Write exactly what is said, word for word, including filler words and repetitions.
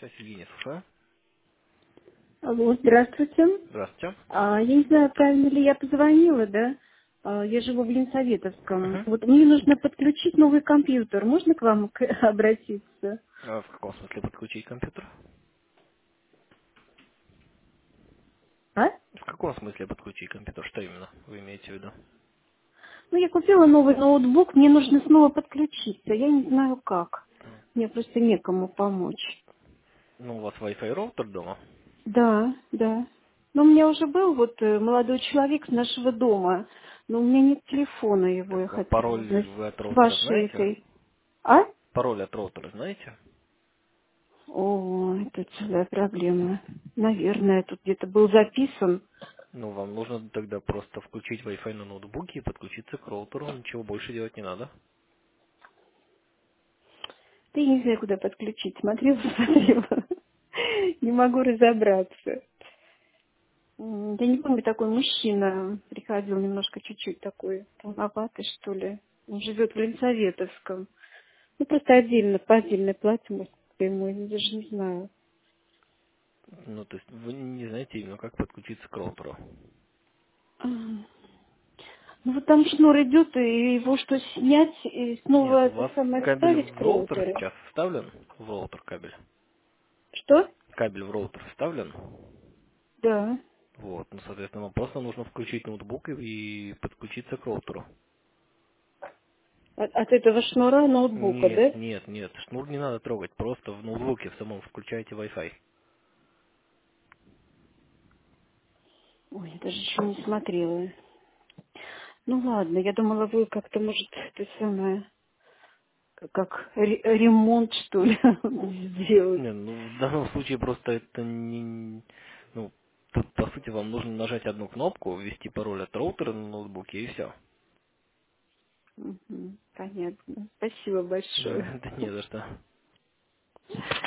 Связь Евгения, слушаю. Алло, здравствуйте. Здравствуйте. А, я не знаю, правильно ли я позвонила, да? А, я живу в Ленсоветовском. Угу. Вот мне нужно подключить новый компьютер. Можно к вам к- обратиться? А в каком смысле подключить компьютер? А? В каком смысле подключить компьютер? Что именно вы имеете в виду? Ну, я купила новый ноутбук, мне нужно снова подключиться. Я не знаю как. Мне просто некому помочь. Ну, у вас Wi-Fi роутер дома. Да, да. Но у меня уже был вот э, молодой человек с нашего дома, но у меня нет телефона его, я Так, а хотела пароль узнать вы от с роутера вашей знаете? этой. А? Пароль от роутера знаете? О, это целая проблема. Наверное, тут где-то был записан. Ну, вам нужно тогда просто включить Wi-Fi на ноутбуке и подключиться к роутеру. Ничего больше делать не надо. Да я не знаю, куда подключить. Смотрела, смотрела. Не могу разобраться. М, Я не помню, такой мужчина приходил немножко чуть-чуть такой полноватый, что ли. Он живет в Ленсоветовском. Ну, просто отдельно, по отдельной плате, может, ему, я даже не знаю. Ну, то есть вы не знаете именно, как подключиться к роутеру. А, Ну, вот там шнур идет, и его что, снять, и Нет, снова у это вас самое кабель вставить к в роутер роутеру? сейчас вставлен? В роутер кабель. Что? Кабель в роутер вставлен? Да. Вот, ну, соответственно, вам просто нужно включить ноутбук и, и подключиться к роутеру. От, от этого шнура ноутбука, Нет, да? нет, нет, шнур не надо трогать, просто в ноутбуке в самом включаете Wi-Fi. Ой, я даже еще не смотрела. Ну ладно, я думала, вы как-то, может, это самое, как, как ре- ремонт, что ли, сделать. Не, ну, в данном случае просто это не... Ну, тут, по сути, вам нужно нажать одну кнопку, ввести пароль от роутера на ноутбуке, и все. Мгм, понятно. Спасибо большое. Это не за что.